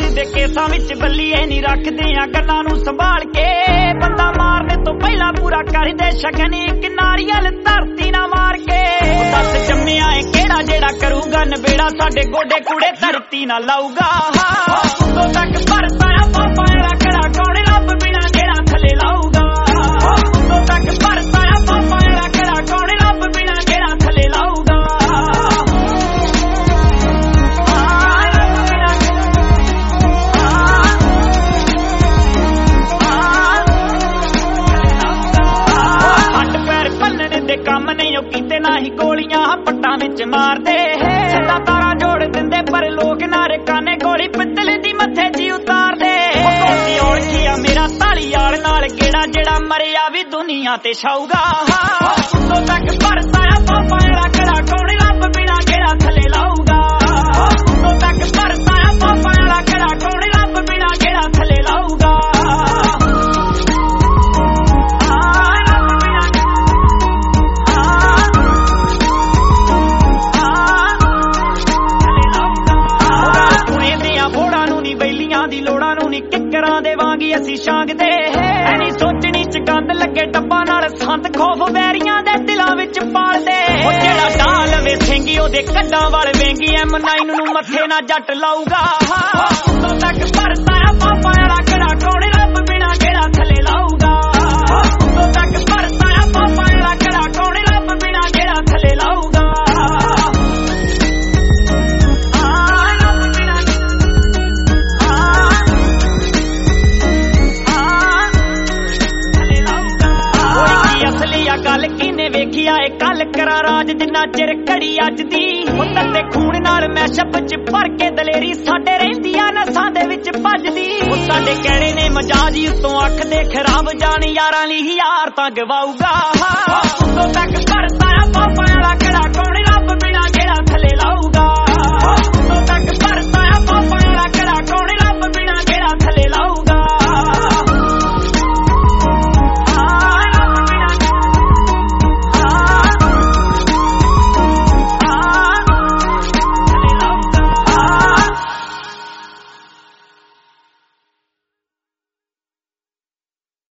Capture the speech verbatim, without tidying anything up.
दे केसां विच बल्लीए नी रखदे आ गल्लां नूं संभाल के बंदा मारने तो पहला पूरा कर दे शगन इक नारियल धरती ना मार के दस जम्मिया है केड़ा जेड़ा करूगा नबेड़ा साडे गोडे कूड़े धरती ना लाऊगा उदों तक भरता आ पापा एड़ा कड़ा कौन रब बिना जेड़ा थले लाऊगा उदों तक भरता आ पापा एड़ा कड़ा कौन रब बिना जेड़ा थले लाऊगा काम नहीं ओ कीते ना ही गोलियां पट्टां विच मारदे सदा तारा जोड़ दिंदे पर लोग नारे काने गोली पित्तल दी मत्थे जी उतारदे कोसी औलखिया मेरा ताली यार नाल गेड़ा जेड़ा मरिया भी दुनिया ते छाऊगा उदों तक भरता आ पापा एड़ा कड़ा कौन रब बिना गेड़ा थले लाऊगा उदों तक भरता आ पापा एड़ा कड़ा कौन रब बिना गेड़ा थले लाऊगा किकरां दे वांगी असी शांगदे ऐनी सोचनी च गंद लगे डब्बा नाल संत खौफ वैरियां दे दिलां विच पालदे ओ जेड़ा डाल वे सिंगी ओदे कड्डां वाल वेंगी एम नाइन नूं मत्थे ना जट लाऊगा उदों तक भरता आ पापा एड़ा कड़ा कौन रब बिना गेड़ा थले लाऊगा उदों तक भरता आ पापा एड़ा कड़ा कौन रब बिना गेड़ा थले लाऊगा गल किने वेखी आए कल करा राज जिन्ना चिर घड़ी अज दी ते खून नाल मैशअप च भर के दलेरी साडे रहिंदियां नसां दे विच भजदी साडे कहणे ने मजाज उत्तों अख दे खराब जान यारां ली यार तां गवाऊगा उदों तक भरता